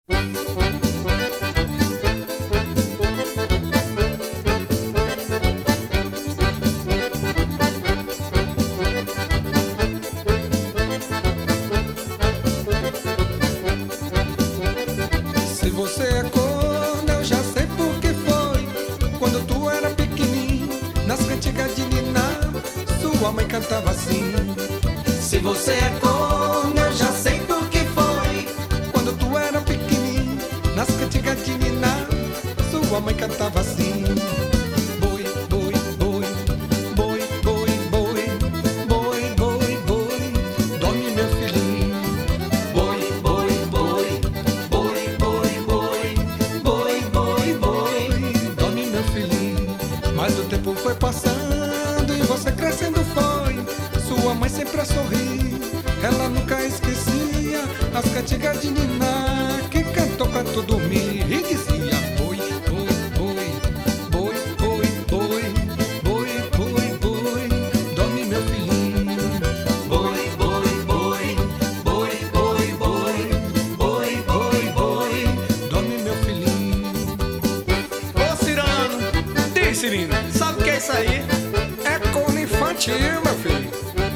Se você é corno, eu já sei por que foi. Quando tu era pequenininho, nas cantigas de niná, sua mãe cantava assim. Se você é corno, eu já sei por que foi. Quando tu era pequenininho, nas cantigas de niná, sua mãe cantava assim. Boi, boi, boi, boi, boi, boi, boi, boi, boi, dorme meu filhinho. Boi, boi, boi, boi, boi, boi, boi, boi, boi. Dorme meu filhinho. Mas o tempo foi passando e você crescendo foi. Sua mãe sempre a sorrir, ela nunca esquecia as cantigas de niná que cantou pra tu dormir e dizia: boi, boi, boi, boi, boi, boi, boi, boi, boi, dorme meu filhinho. Boi, boi, boi, boi, boi, boi, boi, boi, boi. Dorme meu filhinho. Ô Cirano, diz Cirino, sabe o que é isso aí? É corno infantil, meu filho.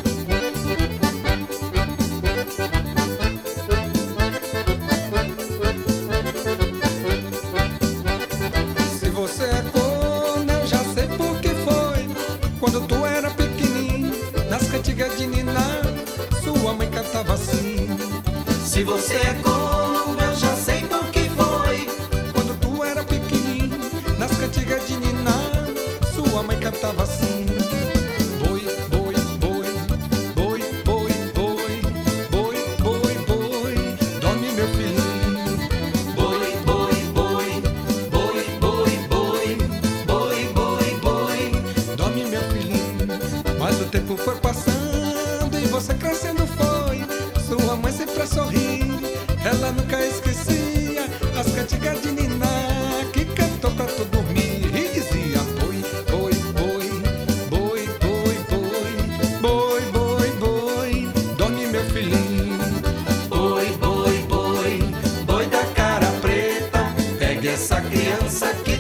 Se você é corno, eu já sei por que foi. Quando tu era pequenininho, nas cantigas de niná, sua mãe cantava assim. Se você é corno, eu já sei por que foi. Quando tu era pequenininho, nas cantigas de niná, sua mãe cantava assim. Boi, boi, boi, boi, boi, boi, boi, boi, boi, dorme meu filhinho. Boi, boi, boi, boi, boi, boi, boi, boi, boi. Dorme meu filhinho. Mas o tempo foi passando e você crescendo foi. Sua mãe sempre a sorrir, ela nunca esquecia as cantigas de niná que cantou pra tu dormir e dizia: boi, boi, boi, boi, boi, boi, boi, boi, boi, dorme meu filhinho. Boi, boi, boi, boi da cara preta. Pegue essa criança que